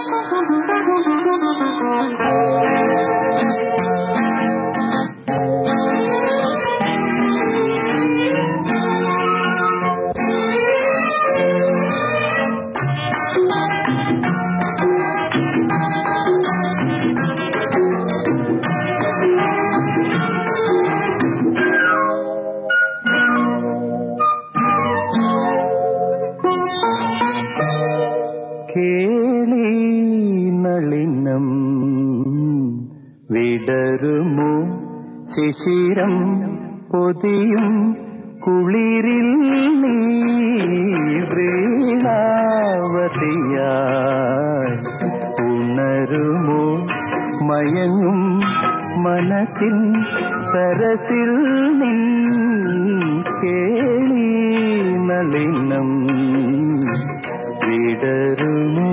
കേളീനളിനം വിടരുമോ ശിശിരം പൊതിയും കുളിരിൽ നീ വീണാവതിയായി ഉണരുമോ മയങ്ങും മനസ്സിൻ സരസിൽ നിൻ കേളീനളിനം വിടരുമോ.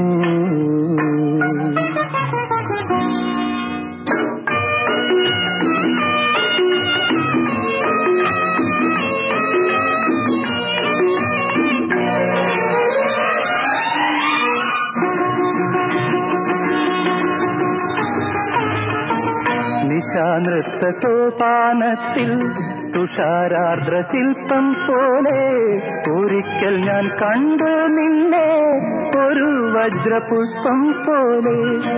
നിശാനൃത്ത സോപാനത്തിൽ തുഷാരാർദ്ര ശില്പം പോലെ ഒരിക്കൽ ഞാൻ കണ്ടു നിന്നെ ഒരു വജ്രപുഷ്പം പോലെ.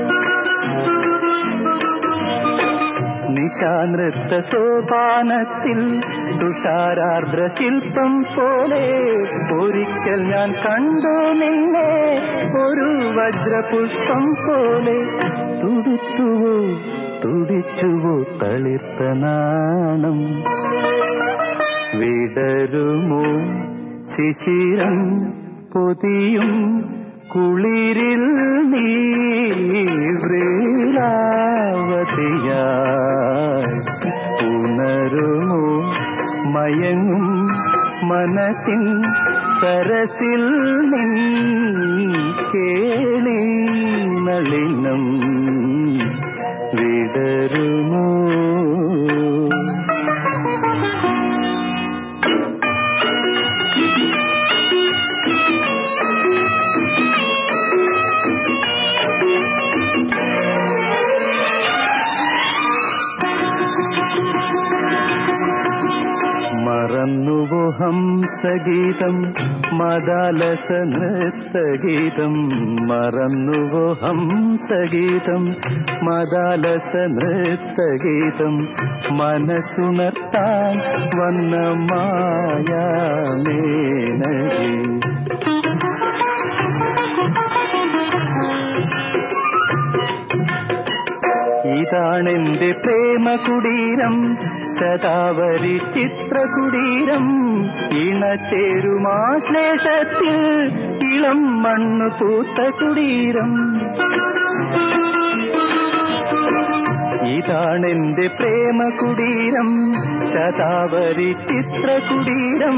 നിശാനൃത്ത സോപാനത്തിൽ തുഷാരാർദ്ര ശില്പം പോലെ ഒരിക്കൽ ഞാൻ കണ്ടു നിന്നെ ഒരു വജ്രപുഷ്പം പോലെ. തുടിച്ചുവോ തുടിച്ചുവോ തളിർത്ത നാണം വിടരുമോ ശിശിരം പൊതിയും കുളിരിൽ നീ വ്രീലാവതിയായി ഉണരുമോ മയങ്ങും മനസ്സിൻ സരസിൽ നിൻ കേളീനളിനം വിടരുമോ. മറന്നുവോ ഹംസഗീതം മദാലസ നൃത്തഗീതം. മറന്നുവോ ഹംസഗീതം മദാലസ നൃത്തഗീതം. മനസ്സുണർത്താൻ വന്ന മായാമേനകി. ഇതാണെന്റെ പ്രേമകുടീരം ശതാവരി ചിത്രകുടീരം. ഇണചേരുമാശ്ലേഷത്തിൽ ഇളം മണ്ണു പൂത്ത കുടീരം. ഇതാണെന്റെ പ്രേമകുടീരം ശതാവരി ചിത്രകുടീരം.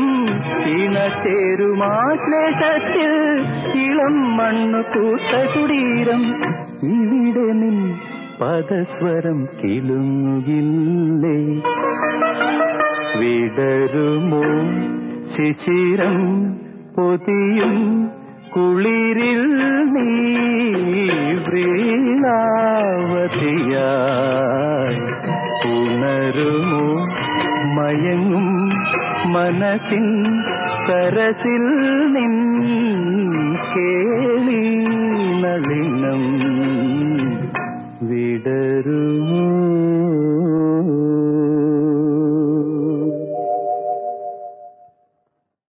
ഇണചേരുമാശ്ലേഷത്തിൽ ഇളം മണ്ണു പൂത്ത കുടീരം. ഇവിടെ നിൻ പദസ്വരം കിലുങ്ങില്ലേ വിടരുമോ ശിശിരം പൊതിയും കുളിരിൽ നീ വ്രീലാവതിയായി ഉണരുമോ മയങ്ങും മനസ്സിൻ സരസിൽ നിൻ